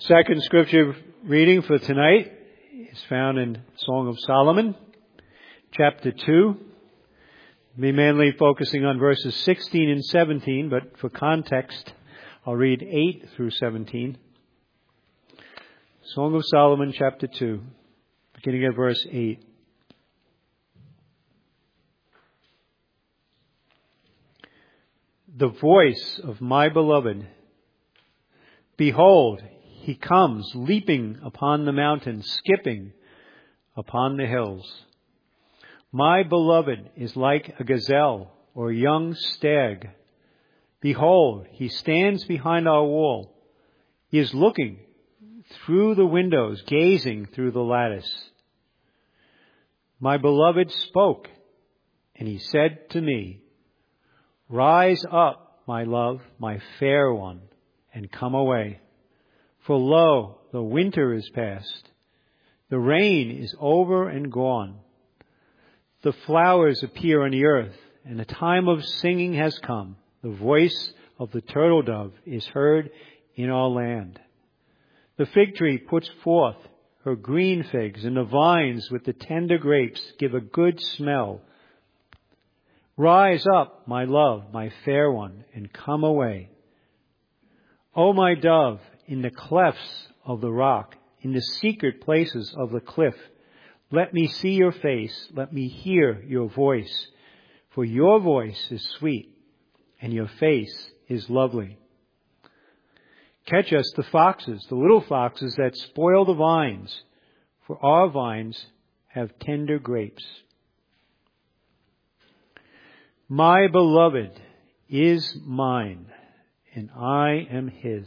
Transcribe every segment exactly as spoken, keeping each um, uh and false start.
Second scripture reading for tonight is found in Song of Solomon, chapter two. We'll be mainly focusing on verses sixteen and seventeen, but for context, I'll read eight through seventeen. Song of Solomon, chapter two, beginning at verse eight. The voice of my beloved. Behold, he comes leaping upon the mountains, skipping upon the hills. My beloved is like a gazelle or a young stag. Behold, he stands behind our wall. He is looking through the windows, gazing through the lattice. My beloved spoke, and he said to me, Rise up, my love, my fair one, and come away. For lo, the winter is past. The rain is over and gone. The flowers appear on the earth, and the time of singing has come. The voice of the turtle dove is heard in our land. The fig tree puts forth her green figs, and the vines with the tender grapes give a good smell. Rise up, my love, my fair one, and come away. O my dove, in the clefts of the rock, in the secret places of the cliff, let me see your face, let me hear your voice. For your voice is sweet, and your face is lovely. Catch us the foxes, the little foxes that spoil the vines, for our vines have tender grapes. My beloved is mine, and I am his.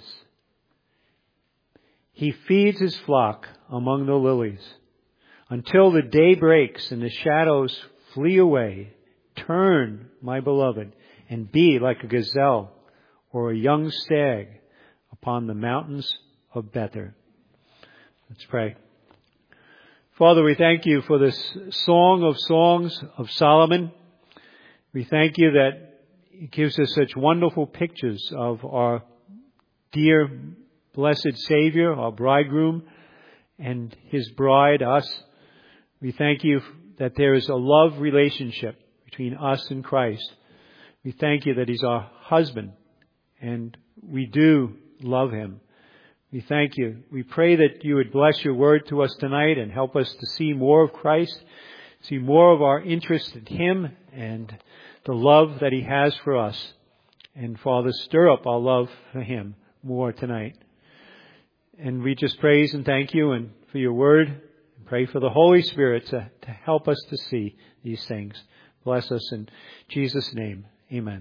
He feeds his flock among the lilies. Until the day breaks and the shadows flee away, turn, my beloved, and be like a gazelle or a young stag upon the mountains of Bether. Let's pray. Father, we thank you for this Song of Songs of Solomon. We thank you that it gives us such wonderful pictures of our dear, blessed Savior, our bridegroom, and his bride, us. We thank you that there is a love relationship between us and Christ. We thank you that he's our husband, and we do love him. We thank you. We pray that you would bless your word to us tonight and help us to see more of Christ, see more of our interest in him and the love that he has for us. And Father, stir up our love for him more tonight. And we just praise and thank you and for your word. And pray for the Holy Spirit to, to help us to see these things. Bless us in Jesus' name. Amen.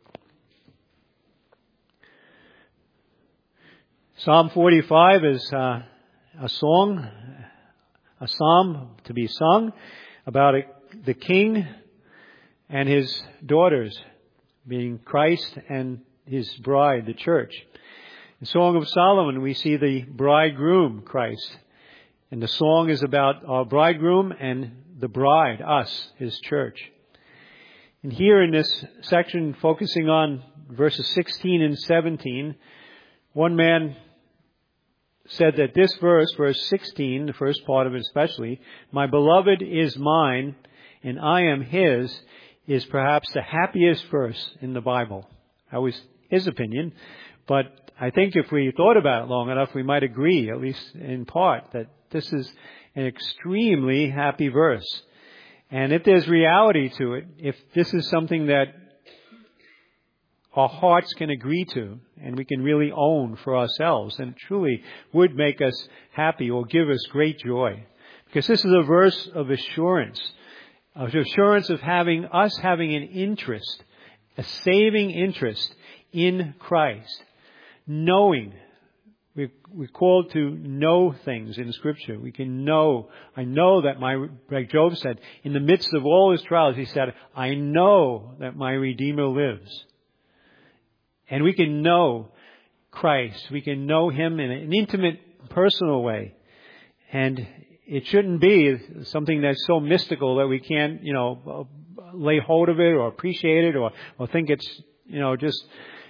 Psalm forty-five is uh, a song, a psalm to be sung about a, the king and his daughters, being Christ and his bride, the church. In Song of Solomon, we see the bridegroom, Christ. And the song is about our bridegroom and the bride, us, his church. And here in this section, focusing on verses sixteen and seventeen, one man said that this verse, verse sixteen, the first part of it especially, my beloved is mine and I am his, is perhaps the happiest verse in the Bible. That was his opinion, but I think if we thought about it long enough, we might agree, at least in part, that this is an extremely happy verse. And if there's reality to it, if this is something that our hearts can agree to and we can really own for ourselves, then it truly would make us happy or give us great joy. Because this is a verse of assurance, of assurance of having us having an interest, a saving interest in Christ. Knowing, we're, we're called to know things in Scripture. We can know, I know that my, like Job said, in the midst of all his trials, he said, I know that my Redeemer lives. And we can know Christ. We can know him in an intimate, personal way. And it shouldn't be something that's so mystical that we can't, you know, lay hold of it or appreciate it or, or think it's, you know, just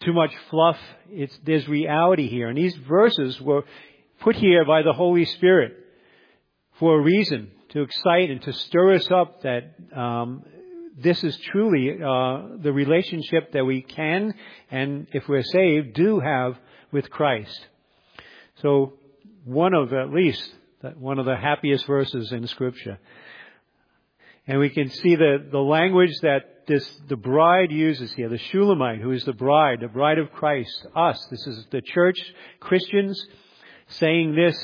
too much fluff. It's, there's reality here. And these verses were put here by the Holy Spirit for a reason, to excite and to stir us up that um, this is truly uh, the relationship that we can, and if we're saved, do have with Christ. So one of, at least, one of the happiest verses in Scripture. And we can see the, the language that this, the bride uses here, the Shulamite, who is the bride, the bride of Christ, us. This is the church, Christians, saying this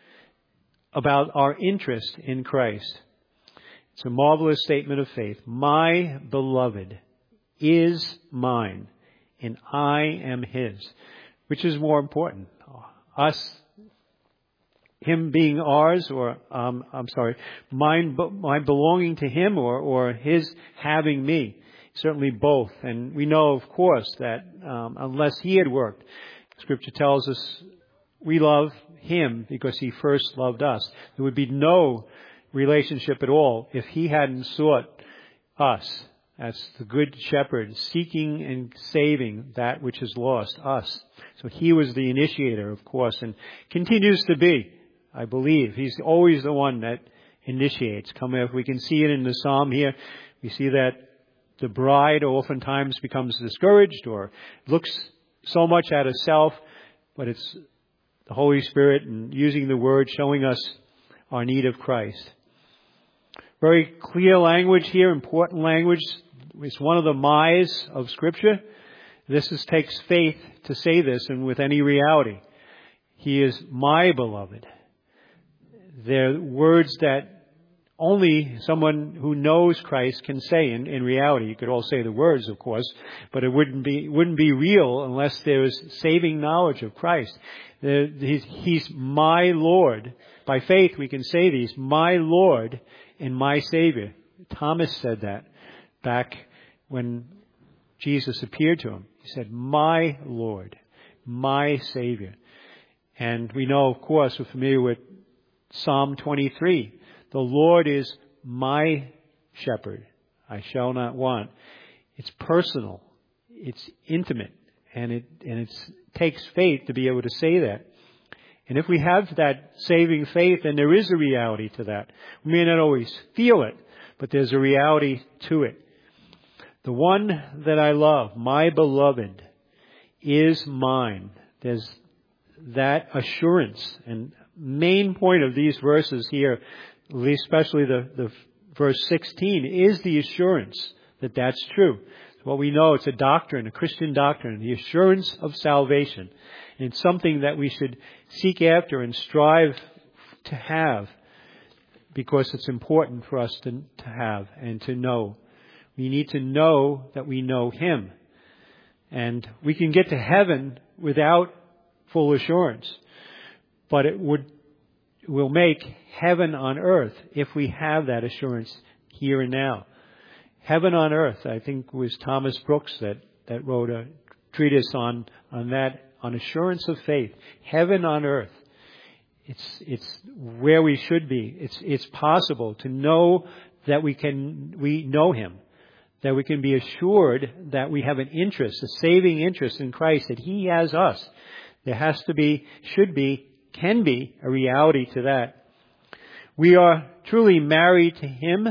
about our interest in Christ. It's a marvelous statement of faith. My beloved is mine, and I am his. Which is more important? Us, him being ours, or, um, I'm sorry, mine, my belonging to him, or, or his having me. Certainly both. And we know, of course, that um, unless he had worked, Scripture tells us we love him because he first loved us. There would be no relationship at all if he hadn't sought us as the good shepherd, seeking and saving that which is lost, us. So he was the initiator, of course, and continues to be, I believe. He's always the one that initiates. Come, if we can see it in the psalm here, we see that the bride oftentimes becomes discouraged or looks so much at herself, but it's the Holy Spirit and using the Word showing us our need of Christ. Very clear language here, important language. It's one of the my's of Scripture. This is, takes faith to say this, and with any reality. He is my beloved. They're words that only someone who knows Christ can say in, in reality. You could all say the words, of course, but it wouldn't be wouldn't be real unless there was saving knowledge of Christ. The, he's, he's my Lord. By faith we can say these, my Lord and my Savior. Thomas said that back when Jesus appeared to him. He said, my Lord, my Savior. And we know, of course, we're familiar with Psalm twenty-three. The Lord is my shepherd. I shall not want. It's personal. It's intimate. And it and it takes faith to be able to say that. And if we have that saving faith, then there is a reality to that. We may not always feel it, but there's a reality to it. The one that I love, my beloved, is mine. There's that assurance. And main point of these verses here, especially the, the verse sixteen, is the assurance that that's true. What we know, it's a doctrine, a Christian doctrine, the assurance of salvation. And it's something that we should seek after and strive to have because it's important for us to, to have and to know. We need to know that we know him. And we can get to heaven without full assurance. But it would will make heaven on earth if we have that assurance here and now. Heaven on earth, I think it was Thomas Brooks that, that wrote a treatise on, on that, on assurance of faith. Heaven on earth. It's, it's where we should be. It's, it's possible to know that we can, we know him. That we can be assured that we have an interest, a saving interest in Christ, that he has us. There has to be, should be, can be a reality to that. We are truly married to him,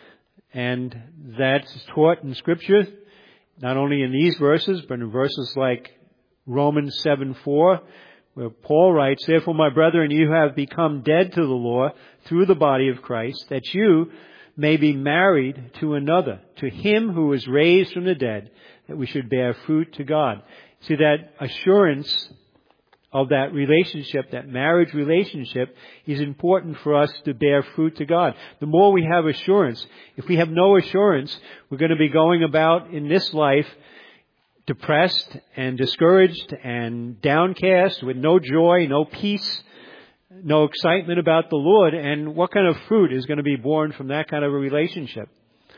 and that's taught in Scripture, not only in these verses, but in verses like Romans seven four, where Paul writes, therefore, my brethren, you have become dead to the law through the body of Christ, that you may be married to another, to him who was raised from the dead, that we should bear fruit to God. See, that assurance of that relationship, that marriage relationship, is important for us to bear fruit to God. The more we have assurance, if we have no assurance, we're going to be going about in this life depressed and discouraged and downcast with no joy, no peace, no excitement about the Lord. And what kind of fruit is going to be born from that kind of a relationship?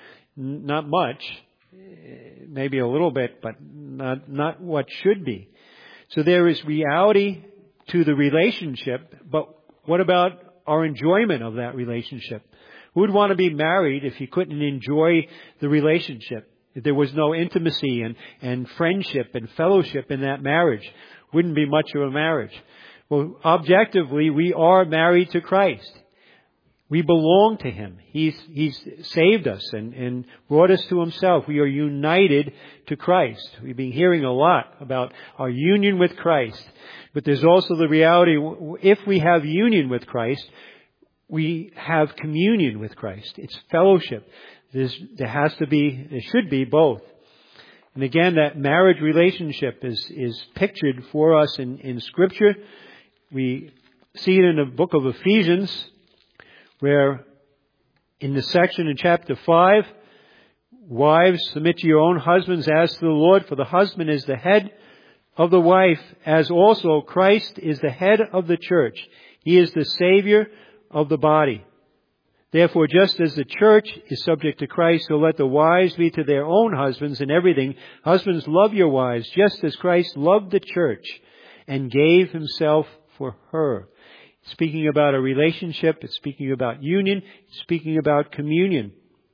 Not much. Maybe a little bit, but not, not what should be. So there is reality to the relationship, but what about our enjoyment of that relationship? Who would want to be married if you couldn't enjoy the relationship? If there was no intimacy and, and friendship and fellowship in that marriage, wouldn't be much of a marriage. Well, objectively, we are married to Christ. We belong to Him. He's, He's saved us and, and brought us to Himself. We are united to Christ. We've been hearing a lot about our union with Christ. But there's also the reality, if we have union with Christ, we have communion with Christ. It's fellowship. There's, there has to be, there should be both. And again, that marriage relationship is, is pictured for us in, in Scripture. We see it in the book of Ephesians, where in the section in chapter five, wives, submit to your own husbands as to the Lord, for the husband is the head of the wife, as also Christ is the head of the church. He is the Savior of the body. Therefore, just as the church is subject to Christ, so let the wives be to their own husbands in everything. Husbands, love your wives, just as Christ loved the church and gave Himself for her. Speaking about a relationship, it's speaking about union, it's speaking about communion.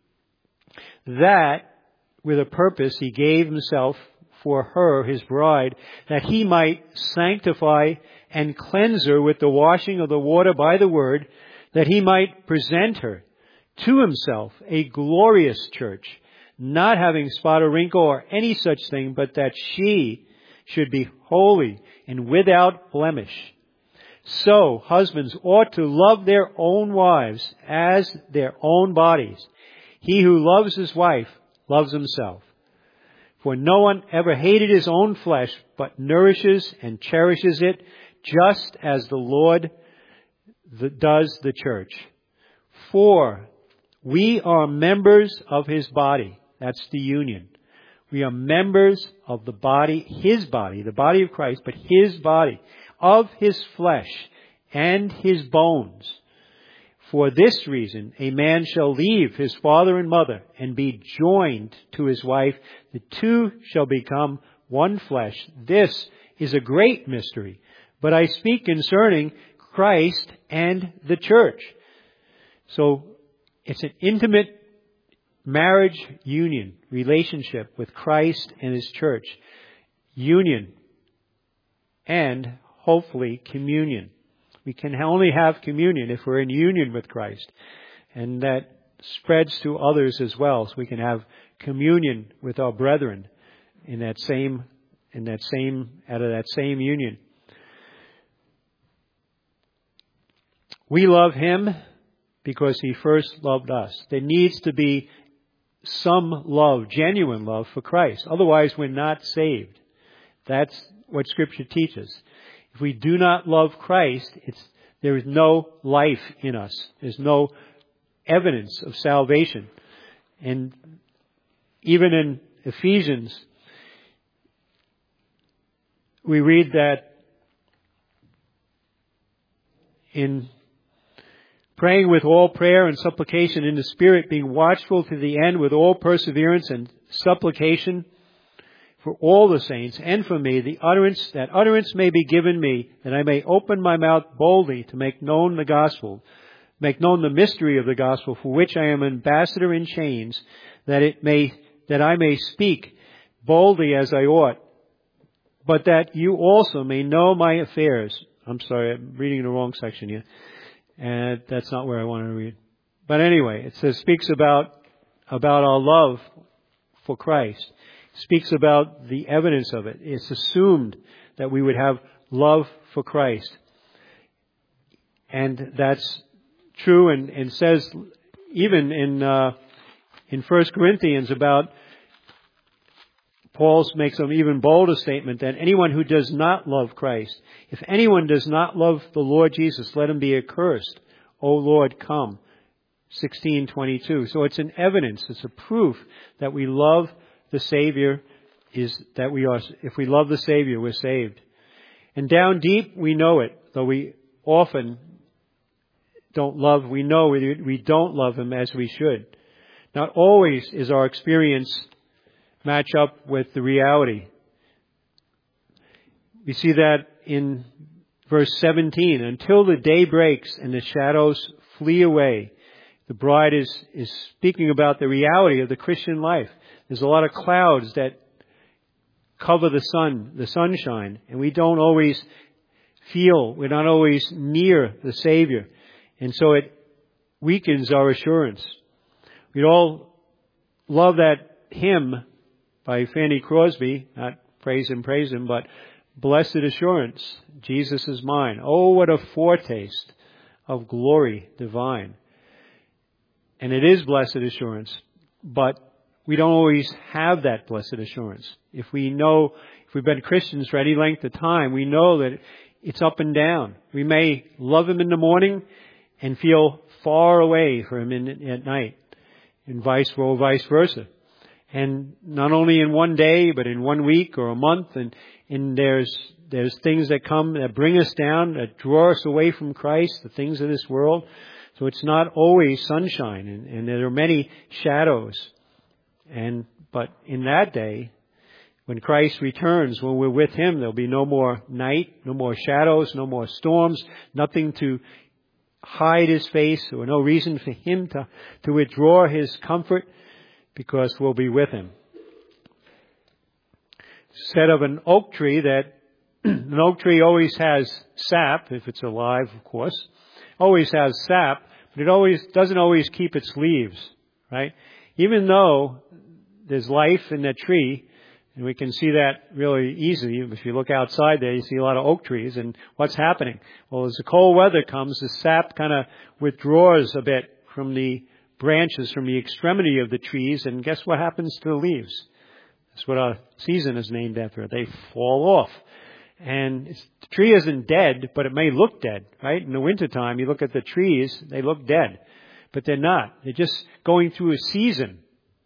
That, with a purpose, He gave Himself for her, His bride, that He might sanctify and cleanse her with the washing of the water by the word, that He might present her to Himself a glorious church, not having spot or wrinkle or any such thing, but that she should be holy and without blemish. So, husbands ought to love their own wives as their own bodies. He who loves his wife loves himself. For no one ever hated his own flesh, but nourishes and cherishes it, just as the Lord does the church. For we are members of His body. That's the union. We are members of the body, His body, the body of Christ, but His body, of His flesh and His bones. For this reason, a man shall leave his father and mother and be joined to his wife. The two shall become one flesh. This is a great mystery, but I speak concerning Christ and the church. So it's an intimate marriage union, relationship with Christ and His church. Union and hopefully communion. We can only have communion if we're in union with Christ. And that spreads to others as well. So we can have communion with our brethren in that same, in that same, out of that same union. We love Him because He first loved us. There needs to be some love, genuine love for Christ. Otherwise, we're not saved. That's what Scripture teaches. If we do not love Christ, it's, there is no life in us. There's no evidence of salvation. And even in Ephesians, we read that in praying with all prayer and supplication in the Spirit, being watchful to the end with all perseverance and supplication for all the saints and for me, the utterance, that utterance may be given me, that I may open my mouth boldly to make known the gospel, make known the mystery of the gospel, for which I am ambassador in chains, that it may, that I may speak boldly as I ought, but that you also may know my affairs. I'm sorry, I'm reading the wrong section here. And that's not where I want to read. But anyway, it says, speaks about, about our love for Christ. Speaks about the evidence of it. It's assumed that we would have love for Christ. And that's true, and, and says even in, uh, in First Corinthians about, Paul makes an even bolder statement that anyone who does not love Christ, if anyone does not love the Lord Jesus, let him be accursed. O Lord, come. sixteen twenty-two. So it's an evidence, it's a proof that we love the Savior, is that we are, if we love the Savior, we're saved. And down deep, we know it, though we often don't love, we know we, we don't love Him as we should. Not always is our experience match up with the reality. We see that in verse seventeen. Until the day breaks and the shadows flee away. The bride is, is speaking about the reality of the Christian life. There's a lot of clouds that cover the sun, the sunshine, and we don't always feel, we're not always near the Savior. And so it weakens our assurance. We'd all love that hymn by Fanny Crosby, not praise him, praise him, but blessed assurance, Jesus is mine. Oh, what a foretaste of glory divine. And it is blessed assurance, but we don't always have that blessed assurance. If we know, if we've been Christians for any length of time, we know that it's up and down. We may love Him in the morning and feel far away from Him in, at night, and vice or vice versa. And not only in one day, but in one week or a month, and, and there's there's things that come that bring us down, that draw us away from Christ, the things of this world. So it's not always sunshine, and, and there are many shadows. And but in that day, when Christ returns, when we're with Him, there'll be no more night, no more shadows, no more storms, nothing to hide His face, or no reason for Him to, to withdraw His comfort, because we'll be with Him. Said of an oak tree that an oak tree always has sap, if it's alive, of course, always has sap, but it always doesn't always keep its leaves, right? Even though there's life in that tree, and we can see that really easily. If you look outside there, you see a lot of oak trees, and what's happening? Well, as the cold weather comes, the sap kind of withdraws a bit from the branches, from the extremity of the trees, and guess what happens to the leaves? That's what our season is named after. They fall off. And it's, the tree isn't dead, but it may look dead, right? In the wintertime, you look at the trees, they look dead. But they're not. They're just going through a season.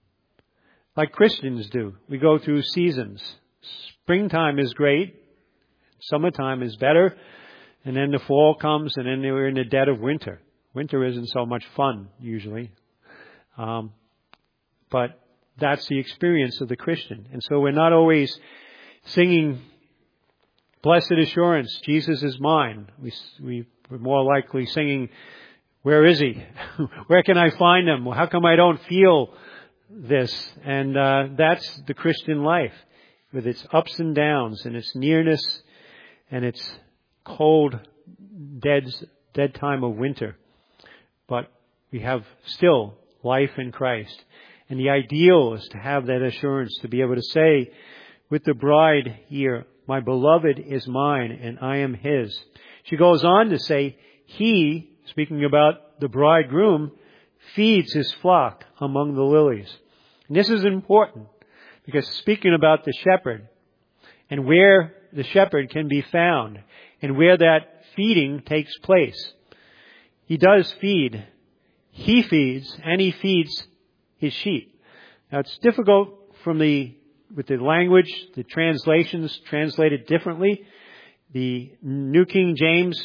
Like Christians do. We go through seasons. Springtime is great. Summertime is better. And then the fall comes, and then we're in the dead of winter. Winter isn't so much fun, usually. Um, but that's the experience of the Christian. And so we're not always singing blessed assurance, Jesus is mine. We, we, we're more likely singing, where is He? Where can I find Him? How come I don't feel this? And uh, that's the Christian life, with its ups and downs and its nearness and its cold, dead, dead time of winter. But we have still life in Christ. And the ideal is to have that assurance, to be able to say with the bride here, my beloved is mine and I am His. She goes on to say, He, speaking about the bridegroom, feeds His flock among the lilies. And this is important, because speaking about the shepherd and where the shepherd can be found and where that feeding takes place. He does feed. He feeds, and He feeds His sheep. Now it's difficult from the with the language, the translations translated differently. The New King James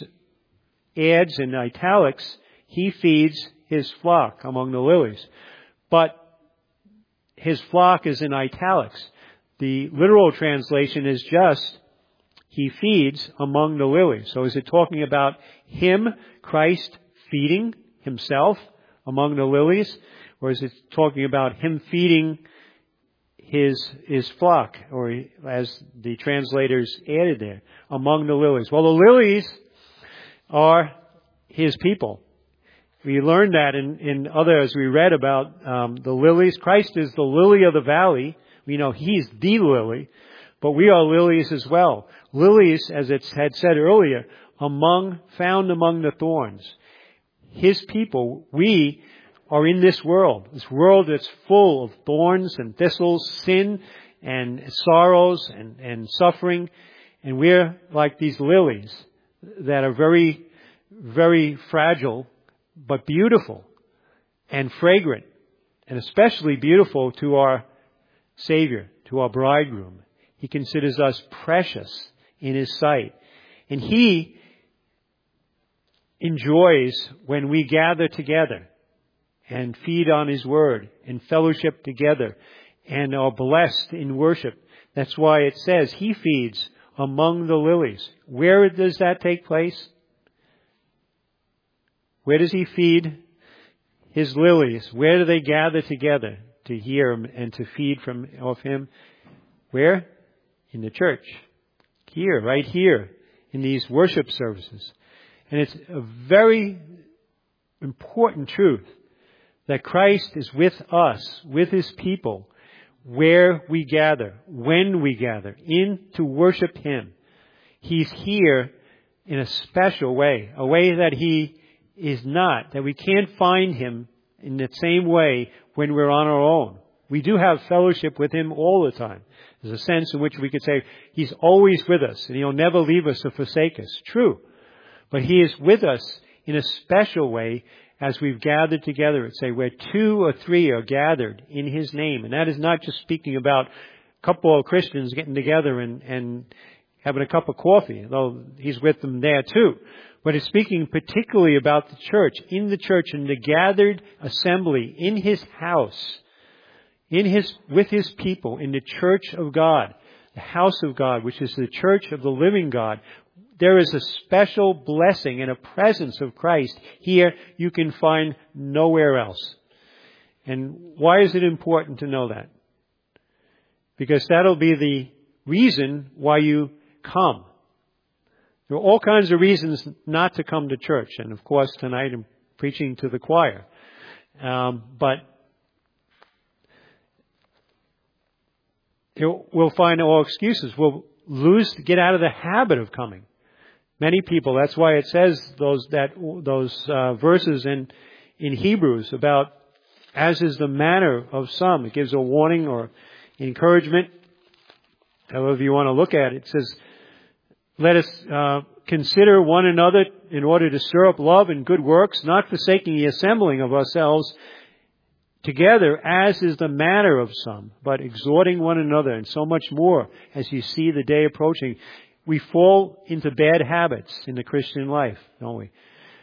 adds in italics, He feeds His flock among the lilies. But His flock is in italics. The literal translation is just, He feeds among the lilies. So is it talking about Him, Christ, feeding Himself among the lilies? Or is it talking about Him feeding His, his flock, or as the translators added there, among the lilies? Well, the lilies are His people. We learned that in, in other, as we read about um, the lilies. Christ is the lily of the valley. We know He's the lily, but we are lilies as well. Lilies, as it had said earlier, among, found among the thorns. His people, we are in this world, this world that's full of thorns and thistles, sin and sorrows and, and suffering. And we're like these lilies that are very, very fragile, but beautiful and fragrant, and especially beautiful to our Savior, to our bridegroom. He considers us precious in His sight. And He enjoys when we gather together and feed on His Word and fellowship together and are blessed in worship. That's why it says He feeds among the lilies. Where does that take place? Where does He feed His lilies? Where do they gather together? to hear Him and to feed from of Him. Where? In the church. Here, right here, in these worship services. And it's a very important truth that Christ is with us, with His people, where we gather, when we gather, in to worship Him. He's here in a special way, a way that He is not, that we can't find Him in the same way when we're on our own. We do have fellowship with Him all the time. There's a sense in which we could say He's always with us and He'll never leave us or forsake us. True. But He is with us in a special way as we've gathered together. It's say where two or three are gathered in His name. And that is not just speaking about a couple of Christians getting together and, and having a cup of coffee, though He's with them there too. But it's speaking particularly about the church, in the church, in the gathered assembly, in His house, in His, with His people, in the church of God, the house of God, which is the church of the living God. There is a special blessing and a presence of Christ here you can find nowhere else. And why is it important to know that? Because that'll be the reason why you come. There are all kinds of reasons not to come to church. And of course, tonight I'm preaching to the choir. Um, but we'll find all excuses. We'll lose, get out of the habit of coming. Many people, that's why it says those, that, those, uh, verses in, in Hebrews about, as is the manner of some. It gives a warning or encouragement. However you want to look at it. It says, let us, uh, consider one another in order to stir up love and good works, not forsaking the assembling of ourselves together, as is the manner of some, but exhorting one another, and so much more as you see the day approaching. We fall into bad habits in the Christian life, don't we?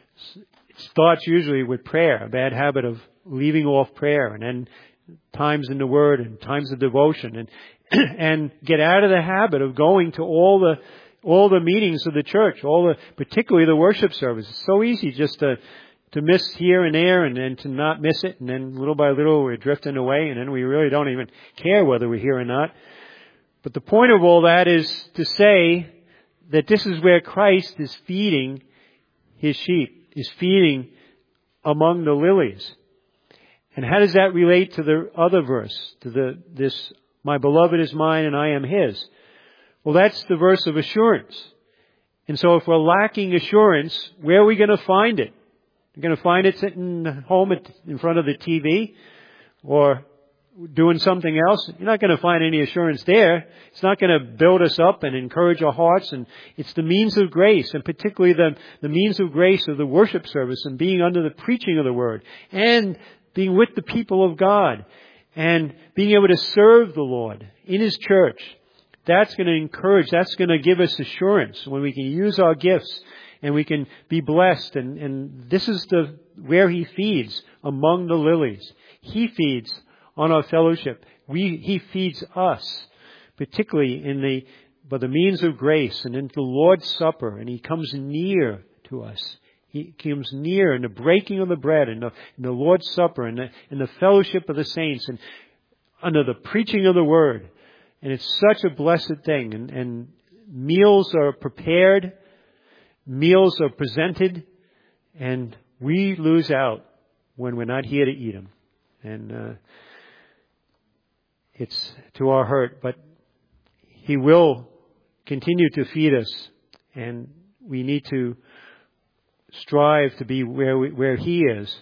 It starts usually with prayer, a bad habit of leaving off prayer, and then times in the Word and times of devotion, and and get out of the habit of going to all the all the meetings of the church, all the particularly the worship service. It's so easy just to to miss here and there, and then to not miss it, and then little by little we're drifting away, and then we really don't even care whether we're here or not. But the point of all that is to say that this is where Christ is feeding His sheep, is feeding among the lilies. And how does that relate to the other verse, to the this, my beloved is mine and I am His? Well, that's the verse of assurance. And so if we're lacking assurance, where are we going to find it? You're going to find it sitting home at, in front of the T V or doing something else. You're not going to find any assurance there. It's not going to build us up and encourage our hearts. And it's the means of grace, and particularly the, the means of grace of the worship service and being under the preaching of the Word and being with the people of God and being able to serve the Lord in His church. That's going to encourage, that's going to give us assurance when we can use our gifts and we can be blessed. And, and this is the where He feeds among the lilies. He feeds on our fellowship. We, He feeds us, particularly in the, by the means of grace and in the Lord's Supper, and He comes near to us. He comes near in the breaking of the bread and the, in the Lord's Supper and the, in the fellowship of the saints and under the preaching of the Word. And it's such a blessed thing. And, and meals are prepared, meals are presented, and we lose out when we're not here to eat them. And uh, it's to our hurt, but He will continue to feed us, and we need to strive to be where we, where He is.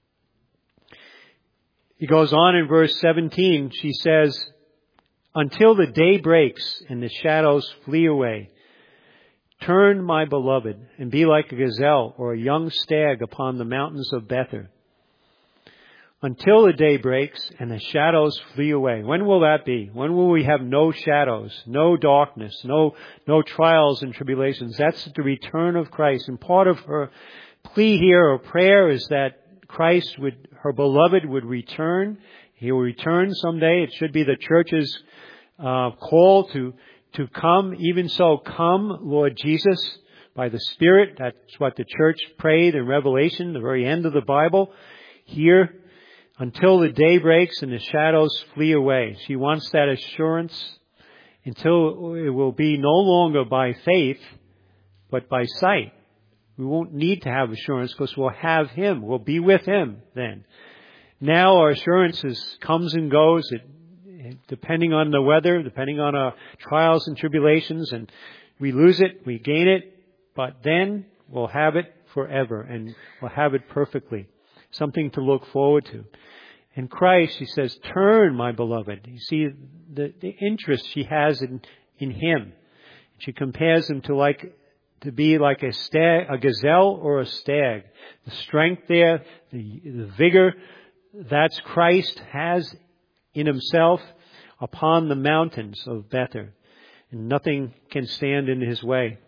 He goes on in verse seventeen. She says, until the day breaks and the shadows flee away, turn, my beloved, and be like a gazelle or a young stag upon the mountains of Bether. Until the day breaks and the shadows flee away. When will that be? When will we have no shadows, no darkness, no no trials and tribulations? That's the return of Christ. And part of her plea here, or prayer, is that Christ would, her beloved would return. He will return someday. It should be the church's uh, call to to come. Even so, come, Lord Jesus, by the Spirit. That's what the church prayed in Revelation, the very end of the Bible. Here, until the day breaks and the shadows flee away. She wants that assurance until it will be no longer by faith, but by sight. We won't need to have assurance because we'll have Him. We'll be with Him then. Now our assurance is, comes and goes, it, depending on the weather, depending on our trials and tribulations, and we lose it, we gain it, but then we'll have it forever, and we'll have it perfectly. Something to look forward to. In Christ, He says, turn, my beloved. You see the, the interest she has in, in Him. She compares Him to like, to be like a stag, a gazelle or a stag. The strength there, the, the vigor, that's Christ has in Himself upon the mountains of Bether. And nothing can stand in His way.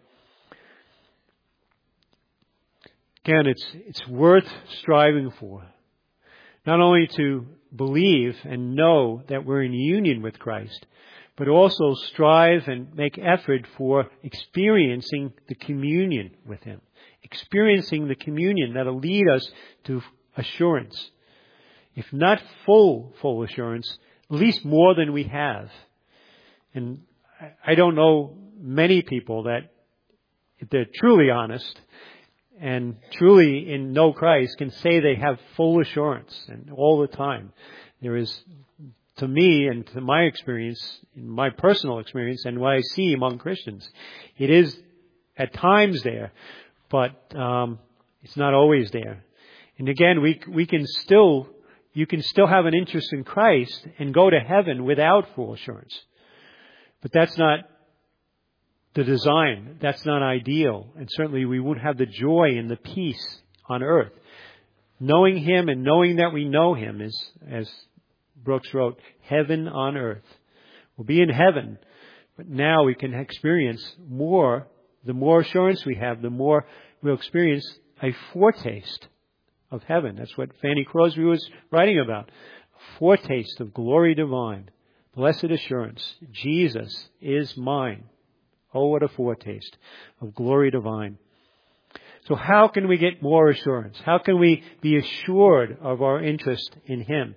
Again, it's, it's worth striving for. Not only to believe and know that we're in union with Christ, but also strive and make effort for experiencing the communion with Him. Experiencing the communion that'll lead us to assurance. If not full, full assurance, at least more than we have. And I don't know many people that, if they're truly honest and truly in know Christ, can say they have full assurance and all the time. There is, to me and to my experience, in my personal experience and what I see among Christians, it is at times there, but um, it's not always there. And again, we we can still, you can still have an interest in Christ and go to heaven without full assurance. But that's not the design. That's not ideal. And certainly we won't have the joy and the peace on earth. Knowing Him and knowing that we know Him is, as Brooks wrote, heaven on earth. We'll be in heaven, but now we can experience more. The more assurance we have, the more we'll experience a foretaste of heaven. That's what Fanny Crosby was writing about. A foretaste of glory divine. Blessed assurance. Jesus is mine. Oh, what a foretaste of glory divine. So how can we get more assurance? How can we be assured of our interest in Him?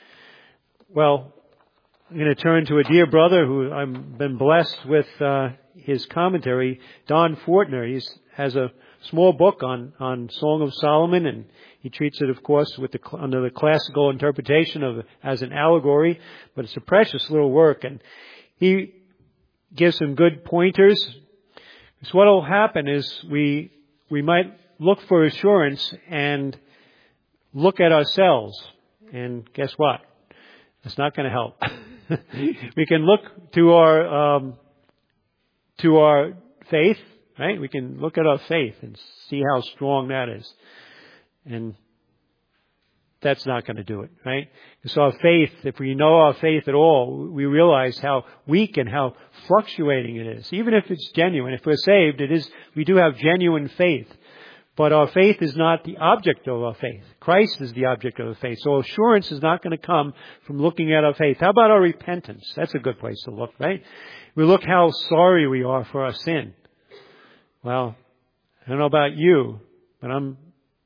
Well, I'm going to turn to a dear brother who I've been blessed with uh, his commentary, Don Fortner. He has a small book on, on Song of Solomon, and he treats it, of course, with the, under the classical interpretation of as an allegory, but it's a precious little work, and he gives some good pointers. Because what will happen is we we might look for assurance and look at ourselves, and guess what? It's not going to help. We can look to our um, to our faith, right? We can look at our faith and see how strong that is, and that's not going to do it, right? So our faith, if we know our faith at all, we realize how weak and how fluctuating it is. Even if it's genuine, if we're saved, it is. We do have genuine faith. But our faith is not the object of our faith. Christ is the object of our faith. So assurance is not going to come from looking at our faith. How about our repentance? That's a good place to look, right? We look how sorry we are for our sin. Well, I don't know about you, but I'm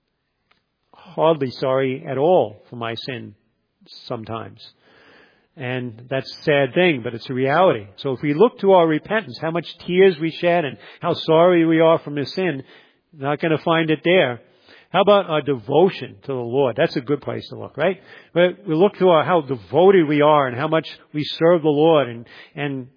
hardly sorry at all for my sin sometimes. And that's a sad thing, but it's a reality. So if we look to our repentance, how much tears we shed and how sorry we are from the sin, not going to find it there. How about our devotion to the Lord? That's a good place to look, right? But we look to our, how devoted we are and how much we serve the Lord. And, and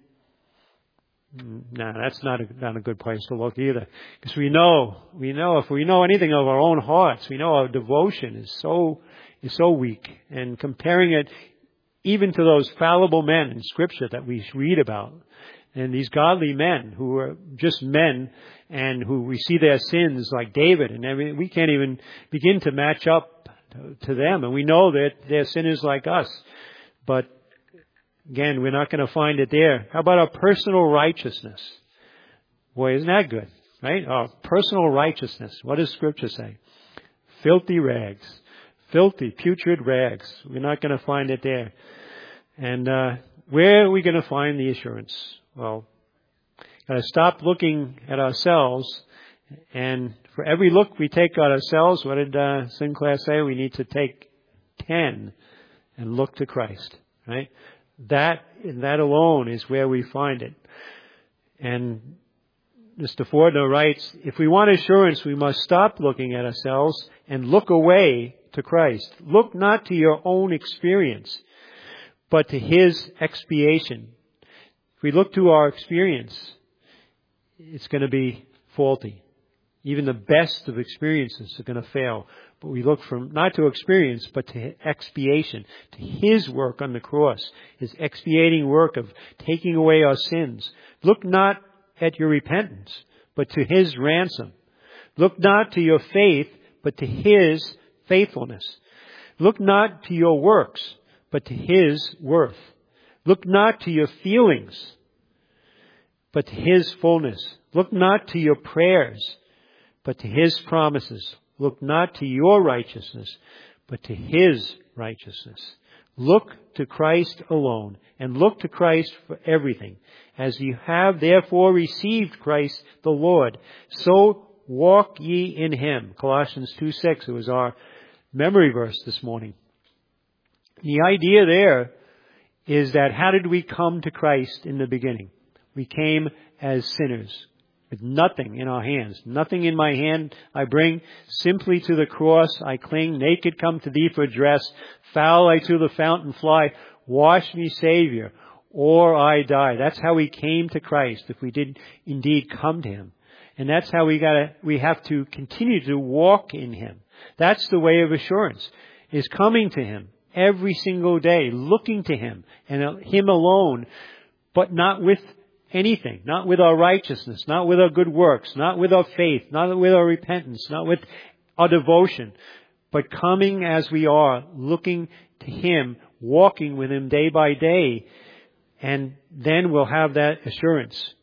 no, that's not a, not a good place to look either. Because we know, we know, if we know anything of our own hearts, we know our devotion is so, is so weak. And comparing it even to those fallible men in Scripture that we read about, and these godly men who are just men and who we see their sins like David, and everything, we can't even begin to match up to, to them. And we know that their sin is like us. But again, we're not going to find it there. How about our personal righteousness? Boy, isn't that good, right? Our personal righteousness. What does Scripture say? Filthy rags. Filthy, putrid rags. We're not going to find it there. And uh, where are we going to find the assurance? Well, got to stop looking at ourselves, and for every look we take at ourselves, what did uh, Sinclair say? We need to take ten and look to Christ, right? That, that alone is where we find it. And Mister Fordner writes, if we want assurance, we must stop looking at ourselves and look away to Christ. Look not to your own experience, but to His expiation. If we look to our experience, it's going to be faulty. Even the best of experiences are going to fail. But we look from not to experience, but to expiation, to His work on the cross, His expiating work of taking away our sins. Look not at your repentance, but to His ransom. Look not to your faith, but to His faithfulness. Look not to your works, but to His worth. Look not to your feelings, but to His fullness. Look not to your prayers, but to His promises. Look not to your righteousness, but to His righteousness. Look to Christ alone, and look to Christ for everything. As you have therefore received Christ the Lord, so walk ye in Him. Colossians two six, it was our memory verse this morning. The idea there is that how did we come to Christ in the beginning? We came as sinners, with nothing in our hands. Nothing in my hand I bring. Simply to the cross I cling. Naked come to Thee for dress. Foul I to the fountain fly. Wash me, Savior, or I die. That's how we came to Christ, if we did indeed come to Him. And that's how we gotta, we have to continue to walk in Him. That's the way of assurance, is coming to Him every single day, looking to Him and Him alone, but not with anything, not with our righteousness, not with our good works, not with our faith, not with our repentance, not with our devotion, but coming as we are, looking to Him, walking with Him day by day, and then we'll have that assurance.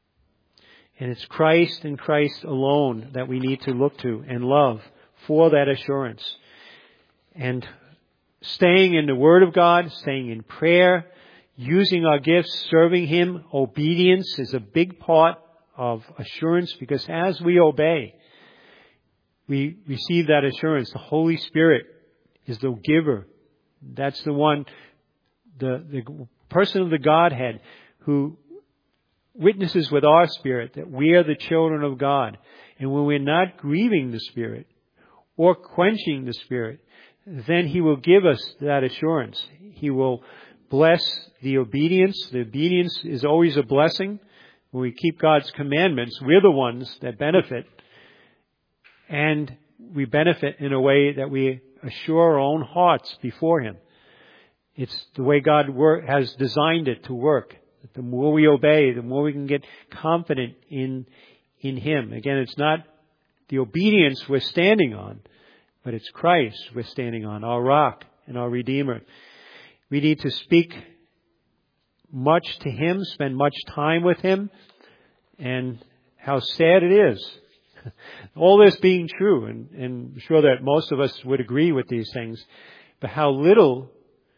And it's Christ and Christ alone that we need to look to and love for that assurance. And staying in the Word of God, staying in prayer, using our gifts, serving Him, obedience is a big part of assurance, because as we obey, we receive that assurance. The Holy Spirit is the giver. That's the one, the, the person of the Godhead who witnesses with our spirit that we are the children of God. And when we're not grieving the Spirit or quenching the Spirit, then He will give us that assurance. He will bless the obedience. The obedience is always a blessing. When we keep God's commandments, we're the ones that benefit. And we benefit in a way that we assure our own hearts before Him. It's the way God work, has designed it to work. The more we obey, the more we can get confident in, in Him. Again, it's not the obedience we're standing on, but it's Christ we're standing on, our rock and our Redeemer. We need to speak much to Him, spend much time with Him, and how sad it is. All this being true, and, and I'm sure that most of us would agree with these things, but how little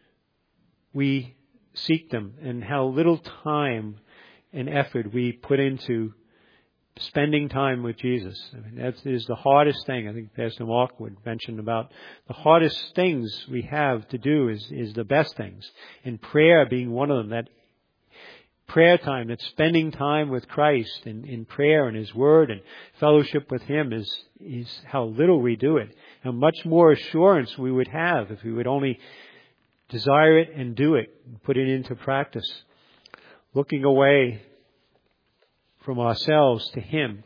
we seek them, and how little time and effort we put into spending time with Jesus. I mean, that is the hardest thing. I think Pastor Mark would mention about the hardest things we have to do is, is the best things. And prayer being one of them. That prayer time, that spending time with Christ in, in prayer and His Word and fellowship with Him is, is how little we do it. How much more assurance we would have if we would only desire it and do it and put it into practice. Looking away from ourselves to Him.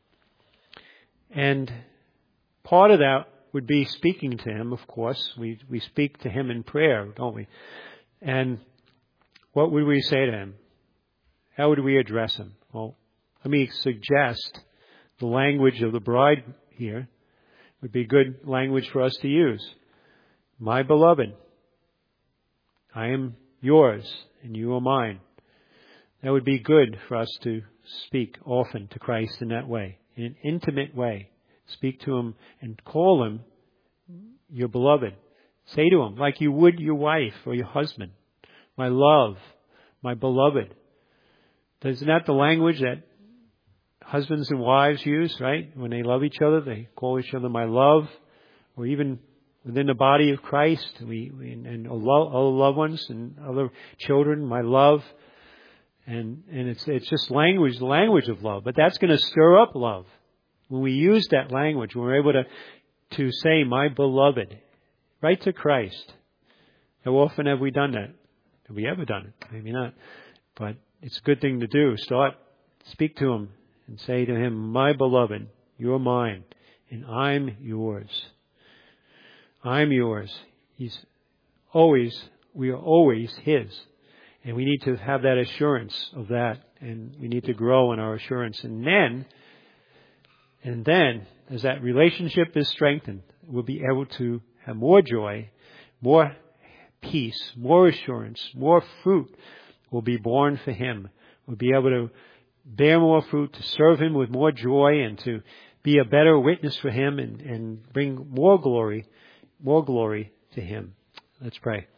And part of that would be speaking to Him, of course. We we speak to Him in prayer, don't we? And what would we say to Him? How would we address Him? Well, let me suggest the language of the bride here would be good language for us to use. My beloved, I am yours and you are mine. That would be good for us to speak often to Christ in that way, in an intimate way. Speak to Him and call Him your beloved. Say to Him, like you would your wife or your husband, my love, my beloved. Isn't that the language that husbands and wives use, right? When they love each other, they call each other my love, or even within the body of Christ, we, we and all other loved ones and other children, my love. And, and it's, it's just language, the language of love. But that's going to stir up love. When we use that language, when we're able to, to say, my beloved, right to Christ. How often have we done that? Have we ever done it? Maybe not. But it's a good thing to do. Start, speak to him and say to him, my beloved, you're mine and I'm yours. I'm yours. He's always, we are always his. And we need to have that assurance of that. And we need to grow in our assurance. And then, and then, as that relationship is strengthened, we'll be able to have more joy, more peace, more assurance, more fruit will be born for him. We'll be able to bear more fruit, to serve him with more joy, and to be a better witness for him and, and bring more glory, more glory to him. Let's pray.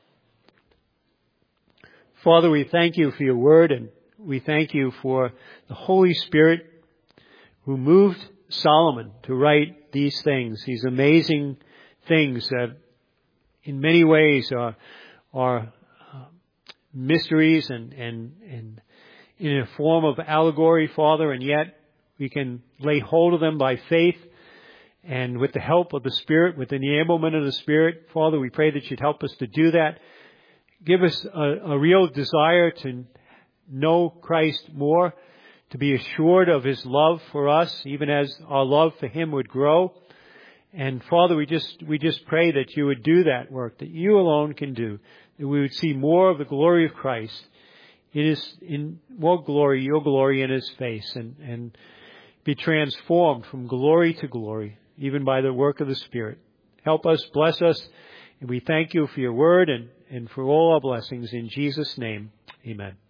Father, we thank you for your word, and we thank you for the Holy Spirit who moved Solomon to write these things, these amazing things that in many ways are, are uh, mysteries and, and, and in a form of allegory, Father, and yet we can lay hold of them by faith and with the help of the Spirit, with the enablement of the Spirit. Father, we pray that you'd help us to do that. Give us a, a real desire to know Christ more, to be assured of his love for us, even as our love for him would grow. And Father, we just, we just pray that you would do that work that you alone can do, that we would see more of the glory of Christ. It is in more glory, your glory in his face, and, and be transformed from glory to glory, even by the work of the Spirit. Help us, bless us, and we thank you for your word and, and for all our blessings. In Jesus' name, amen.